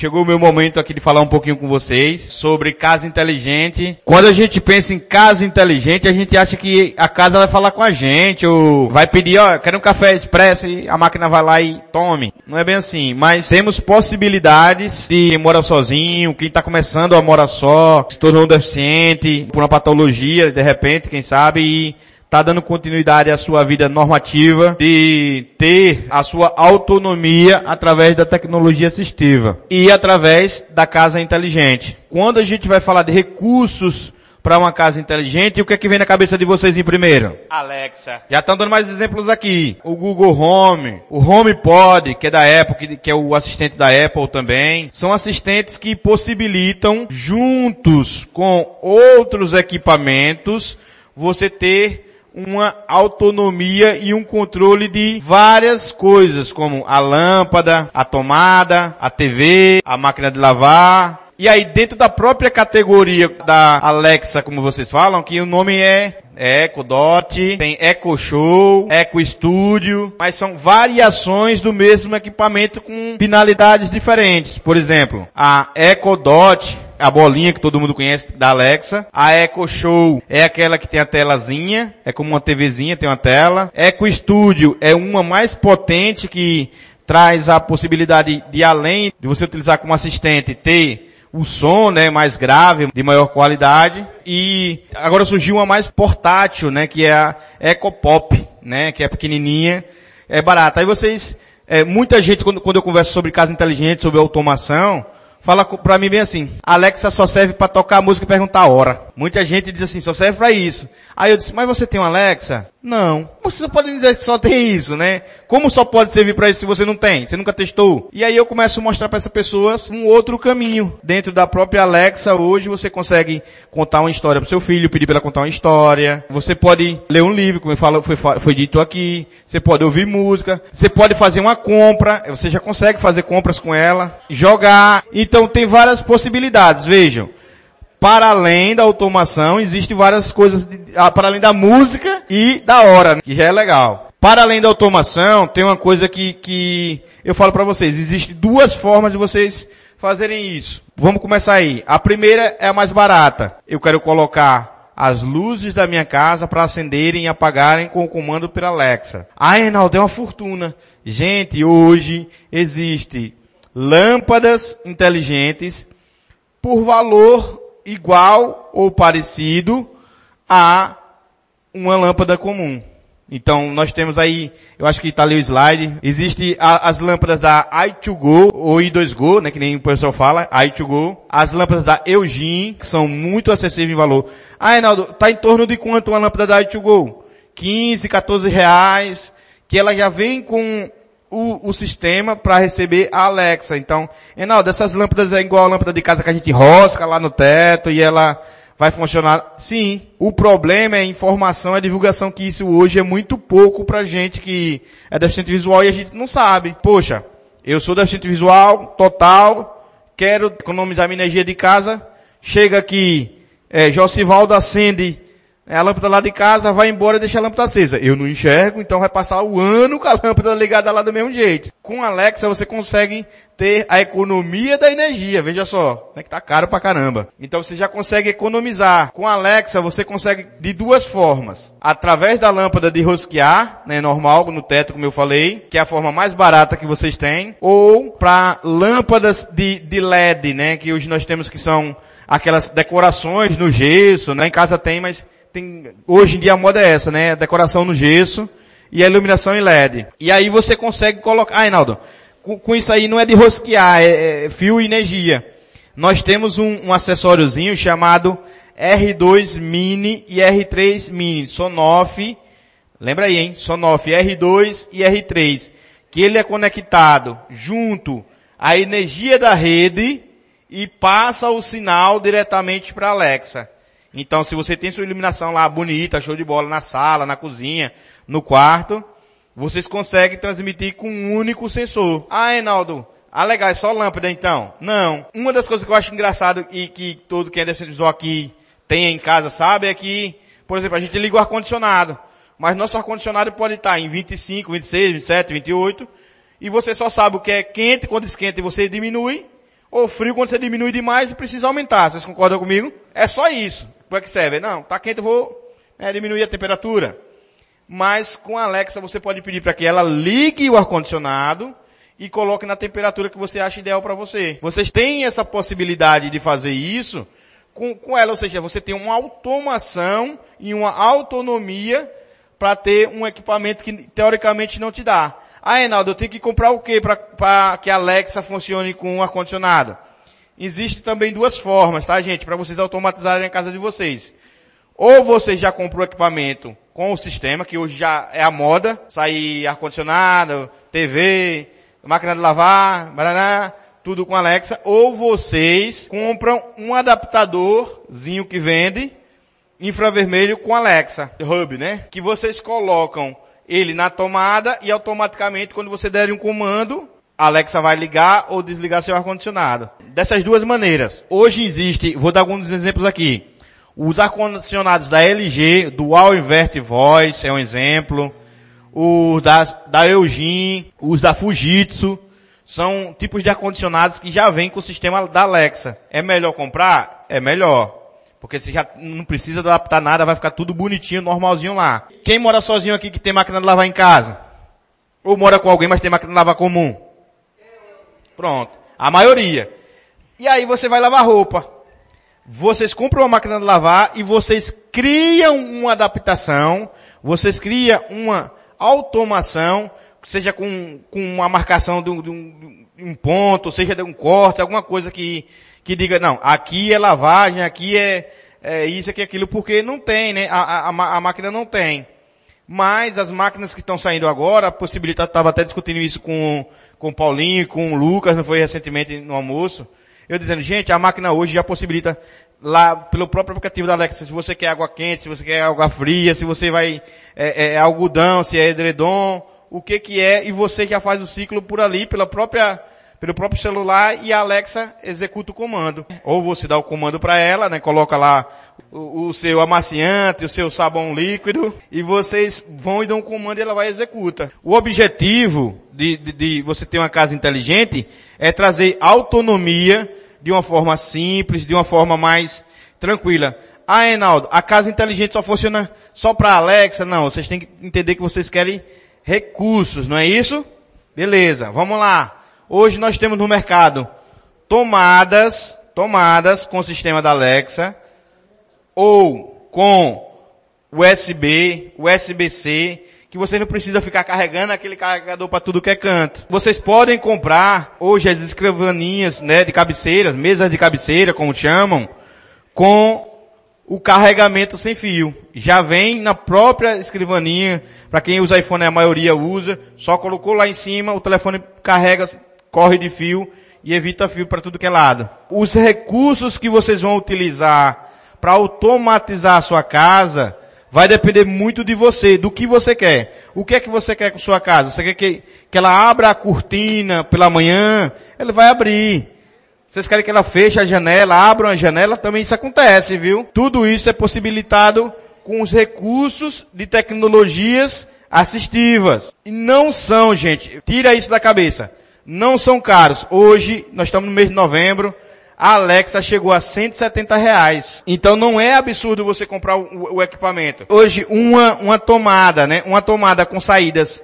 Chegou o meu momento aqui de falar um pouquinho com vocês sobre casa inteligente. Quando a gente pensa em casa inteligente, a gente acha que a casa vai falar com a gente, ou vai pedir, quero um café expresso, e a máquina vai lá e tome. Não é bem assim, mas temos possibilidades de quem mora sozinho, quem está começando a morar só, se tornou deficiente, por uma patologia, de repente, quem sabe, e está dando continuidade à sua vida normativa, de ter a sua autonomia através da tecnologia assistiva e através da casa inteligente. Quando a gente vai falar de recursos para uma casa inteligente, o que é que vem na cabeça de vocês em primeiro? Alexa. Já estão dando mais exemplos aqui. O Google Home, o HomePod, que é da Apple, que é o assistente da Apple também. São assistentes que possibilitam, juntos com outros equipamentos, você ter uma autonomia e um controle de várias coisas, como a lâmpada, a tomada, a TV, a máquina de lavar. E aí dentro da própria categoria da Alexa, como vocês falam, que o nome é Echo Dot, tem Echo Show, Echo Studio, mas são variações do mesmo equipamento com finalidades diferentes. Por exemplo, a Echo Dot, a bolinha que todo mundo conhece da Alexa. A Echo Show é aquela que tem a telazinha, é como uma TVzinha, tem uma tela. Echo Studio é uma mais potente que traz a possibilidade de, além de você utilizar como assistente, ter o som, né, mais grave, de maior qualidade. E agora surgiu uma mais portátil, né, que é a Echo Pop, né, que é pequenininha, é barata. Aí vocês, muita gente quando eu converso sobre casa inteligente, sobre automação, fala pra mim bem assim, Alexa só serve pra tocar a música e perguntar a hora. Muita gente diz assim, só serve pra isso. Aí eu disse, mas você tem um Alexa? Não. Você só pode dizer que só tem isso, né? Como só pode servir pra isso se você não tem? Você nunca testou? E aí eu começo a mostrar pra essas pessoas um outro caminho. Dentro da própria Alexa, hoje você consegue contar uma história pro seu filho, pedir pra ela contar uma história. Você pode ler um livro, como foi dito aqui. Você pode ouvir música. Você pode fazer uma compra. Você já consegue fazer compras com ela. Jogar. Então tem várias possibilidades. Vejam. Para além da automação, existem várias coisas, para além da música e da hora, né, que já é legal. Para além da automação, tem uma coisa que eu falo para vocês. Existem duas formas de vocês fazerem isso. Vamos começar aí. A primeira é a mais barata. Eu quero colocar as luzes da minha casa para acenderem e apagarem com o comando pela Alexa. Ah, Reinaldo, é uma fortuna. Gente, hoje existe lâmpadas inteligentes por valor igual ou parecido a uma lâmpada comum. Então, nós temos aí, eu acho que está ali o slide, existe as lâmpadas da i2Go, ou i2Go, né, que nem o pessoal fala, i2Go. As lâmpadas da Eugene, que são muito acessíveis em valor. Ah, Reinaldo, está em torno de quanto uma lâmpada da i2Go? 15, 14 reais, que ela já vem com o sistema para receber a Alexa. Então, Reinaldo, essas lâmpadas é igual a lâmpada de casa que a gente rosca lá no teto e ela vai funcionar? Sim. O problema é a informação, a divulgação, que isso hoje é muito pouco pra gente que é deficiente visual e a gente não sabe. Poxa, eu sou deficiente visual, total, quero economizar minha energia de casa, chega aqui, Josivaldo acende a lâmpada lá de casa, vai embora e deixa a lâmpada acesa. Eu não enxergo, então vai passar o ano com a lâmpada ligada lá do mesmo jeito. Com a Alexa você consegue ter a economia da energia, veja só, né, que tá caro pra caramba. Então você já consegue economizar. Com a Alexa você consegue de duas formas. Através da lâmpada de rosquear, né, normal, no teto, como eu falei, que é a forma mais barata que vocês têm, ou para lâmpadas de LED, né, que hoje nós temos, que são aquelas decorações no gesso, né, em casa tem, mas hoje em dia a moda é essa, né? A decoração no gesso e a iluminação em LED. E aí você consegue colocar... Ah, Reinaldo, com isso aí não é de rosquear, é fio e energia. Nós temos um acessóriozinho chamado R2 Mini e R3 Mini. Sonoff, lembra aí, hein? Sonoff R2 e R3. Que ele é conectado junto à energia da rede e passa o sinal diretamente para a Alexa. Então, se você tem sua iluminação lá bonita, show de bola, na sala, na cozinha, no quarto, vocês conseguem transmitir com um único sensor. Ah, Reinaldo, legal, é só lâmpada então? Não. Uma das coisas que eu acho engraçado e que todo quem é deficiente visual aqui tem em casa sabe é que, por exemplo, a gente liga o ar-condicionado, mas nosso ar-condicionado pode estar em 25, 26, 27, 28, e você só sabe o que é quente, quando esquenta você diminui, Ou frio quando você diminui demais e precisa aumentar. Vocês concordam comigo? É só isso. Para que serve? Não, tá quente, eu vou diminuir a temperatura. Mas com a Alexa você pode pedir para que ela ligue o ar-condicionado e coloque na temperatura que você acha ideal para você. Vocês têm essa possibilidade de fazer isso com ela, ou seja, você tem uma automação e uma autonomia para ter um equipamento que teoricamente não te dá. Ah, Reinaldo, eu tenho que comprar o quê para que a Alexa funcione com o ar-condicionado? Existem também duas formas, tá, gente, para vocês automatizarem a casa de vocês. Ou você já comprou o equipamento com o sistema, que hoje já é a moda, sair ar-condicionado, TV, máquina de lavar, baraná, tudo com Alexa, ou vocês compram um adaptadorzinho que vende, infravermelho com Alexa, hub, né? Que vocês colocam ele na tomada e automaticamente quando você der um comando, a Alexa vai ligar ou desligar seu ar-condicionado. Dessas duas maneiras. Hoje existe, vou dar alguns exemplos aqui. Os ar-condicionados da LG, Dual Invert Voice é um exemplo. Os da Eugene, os da Fujitsu, são tipos de ar-condicionados que já vêm com o sistema da Alexa. É melhor comprar? É melhor. Porque você já não precisa adaptar nada, vai ficar tudo bonitinho, normalzinho lá. Quem mora sozinho aqui que tem máquina de lavar em casa? Ou mora com alguém, mas tem máquina de lavar comum? Pronto. A maioria. E aí você vai lavar roupa. Vocês compram uma máquina de lavar e vocês criam uma adaptação, vocês criam uma automação, seja com uma marcação de um ponto, seja de um corte, alguma coisa que diga, não, aqui é lavagem, aqui é isso, aqui é aquilo, porque não tem, né? A máquina não tem. Mas as máquinas que estão saindo agora, a possibilidade, estava até discutindo isso com o Paulinho, com o Lucas, não foi recentemente no almoço, eu dizendo, gente, a máquina hoje já possibilita lá pelo próprio aplicativo da Alexa, se você quer água quente, se você quer água fria, se você vai, algodão, se é edredom, o que é, e você já faz o ciclo por ali, pelo próprio celular, e a Alexa executa o comando. Ou você dá o comando para ela, né, coloca lá o seu amaciante, o seu sabão líquido, e vocês vão e dão um comando e ela vai e executa. O objetivo de você ter uma casa inteligente é trazer autonomia de uma forma simples, de uma forma mais tranquila. Ah, Reinaldo, a casa inteligente só funciona só para Alexa? Não, vocês têm que entender que vocês querem recursos, não é isso? Beleza, vamos lá. Hoje nós temos no mercado tomadas com o sistema da Alexa, ou com USB-C, que você não precisa ficar carregando aquele carregador para tudo que é canto. Vocês podem comprar hoje as escrivaninhas, né, de cabeceiras, mesas de cabeceira, como chamam, com o carregamento sem fio. Já vem na própria escrivaninha, para quem usa iPhone, a maioria usa, só colocou lá em cima, o telefone carrega, corre de fio e evita fio para tudo que é lado. Os recursos que vocês vão utilizar para automatizar a sua casa vai depender muito de você, do que você quer. O que é que você quer com sua casa? Você quer que ela abra a cortina pela manhã? Ela vai abrir. Vocês querem que ela feche a janela, abra a janela? Também isso acontece, viu? Tudo isso é possibilitado com os recursos de tecnologias assistivas. E não são, gente, tira isso da cabeça, não são caros. Hoje, nós estamos no mês de novembro, a Alexa chegou a R$170. Então não é absurdo você comprar o equipamento. Hoje uma tomada, né? Uma tomada com saídas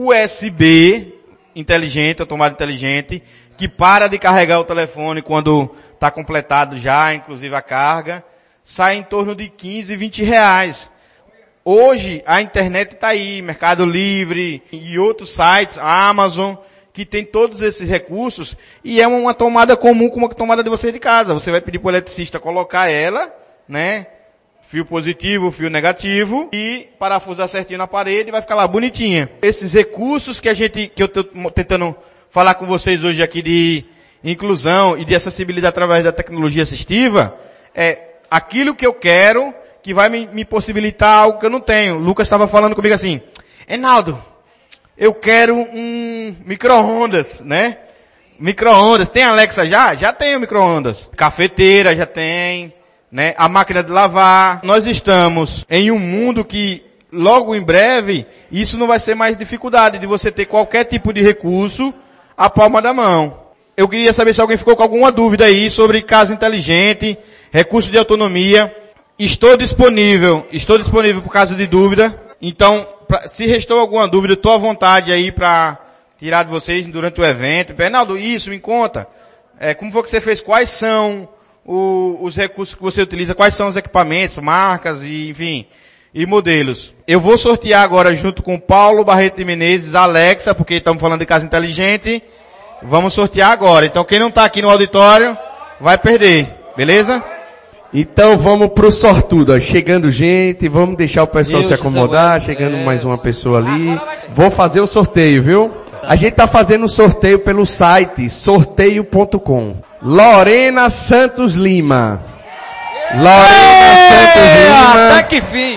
USB inteligente, a tomada inteligente, que para de carregar o telefone quando está completado já, inclusive a carga, sai em torno de R$15, R$20. Hoje a internet está aí, Mercado Livre e outros sites, a Amazon, que tem todos esses recursos, e é uma tomada comum com uma tomada de você de casa. Você vai pedir para o eletricista colocar ela, né? Fio positivo, fio negativo, e parafusar certinho na parede, vai ficar lá bonitinha. Esses recursos que eu estou tentando falar com vocês hoje aqui de inclusão e de acessibilidade através da tecnologia assistiva, é aquilo que eu quero, que vai me possibilitar algo que eu não tenho. O Lucas estava falando comigo assim, Reinaldo, eu quero um micro-ondas, né? Micro-ondas. Tem Alexa já? Já tem o micro-ondas. Cafeteira já tem, né? A máquina de lavar. Nós estamos em um mundo que, logo em breve, isso não vai ser mais dificuldade de você ter qualquer tipo de recurso à palma da mão. eu queria saber se alguém ficou com alguma dúvida aí sobre casa inteligente, recurso de autonomia. Estou disponível por caso de dúvida. Então, se restou alguma dúvida, estou à vontade aí para tirar de vocês durante o evento. Bernardo, isso, me conta. Como foi que você fez? Quais são os recursos que você utiliza? Quais são os equipamentos, marcas e, enfim, e modelos? Eu vou sortear agora junto com Paulo Barreto de Menezes, Alexa, porque estamos falando de casa inteligente. Vamos sortear agora. Então quem não está aqui no auditório vai perder. Beleza? Então vamos pro sortudo, ó. Chegando gente, vamos deixar o pessoal se acomodar, chegando mais uma pessoa ali. Vou fazer o sorteio, viu? A gente tá fazendo o sorteio pelo site sorteio.com. Lorena Santos Lima. Lorena Santos Lima. Até que fim.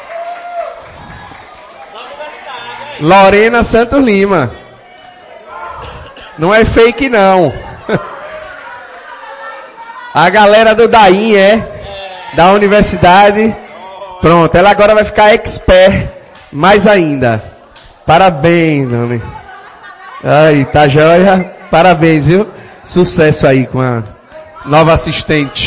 Lorena Santos Lima. Não é fake não. A galera do DAIN da universidade. Pronto, ela agora vai ficar expert mais ainda. Parabéns, Dani. Aí, tá joia? Parabéns, viu? Sucesso aí com a nova assistente.